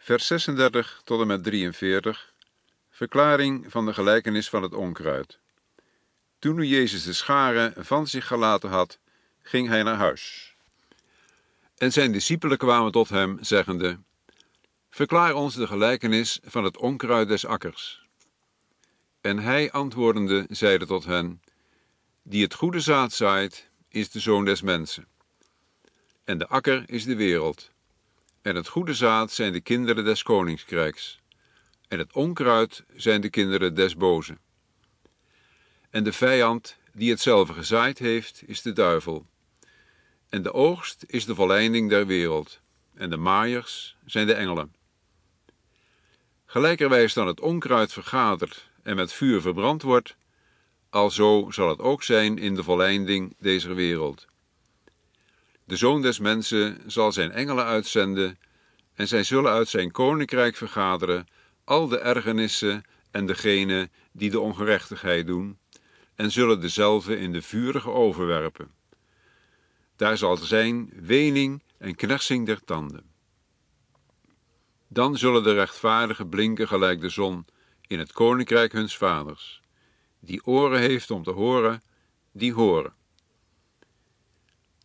Vers 36 tot en met 43, verklaring van de gelijkenis van het onkruid. Toen nu Jezus de scharen van zich gelaten had, ging hij naar huis. En zijn discipelen kwamen tot hem, zeggende: Verklaar ons de gelijkenis van het onkruid des akkers. En hij antwoordende zeide tot hen: Die het goede zaad zaait, is de Zoon des mensen. En de akker is de wereld. En het goede zaad zijn de kinderen des koninkrijks. En het onkruid zijn de kinderen des bozen. En de vijand die hetzelfde gezaaid heeft, is de duivel. En de oogst is de volleinding der wereld. En de maaiers zijn de engelen. Gelijkerwijs dan het onkruid vergadert en met vuur verbrand wordt, alzo zal het ook zijn in de volleinding dezer wereld. De Zoon des mensen zal zijn engelen uitzenden, en zij zullen uit zijn koninkrijk vergaderen al de ergernissen en degenen die de ongerechtigheid doen, en zullen dezelve in de vurige oven werpen. Daar zal zijn wening en knersing der tanden. Dan zullen de rechtvaardigen blinken gelijk de zon in het koninkrijk huns vaders. Die oren heeft om te horen, die horen.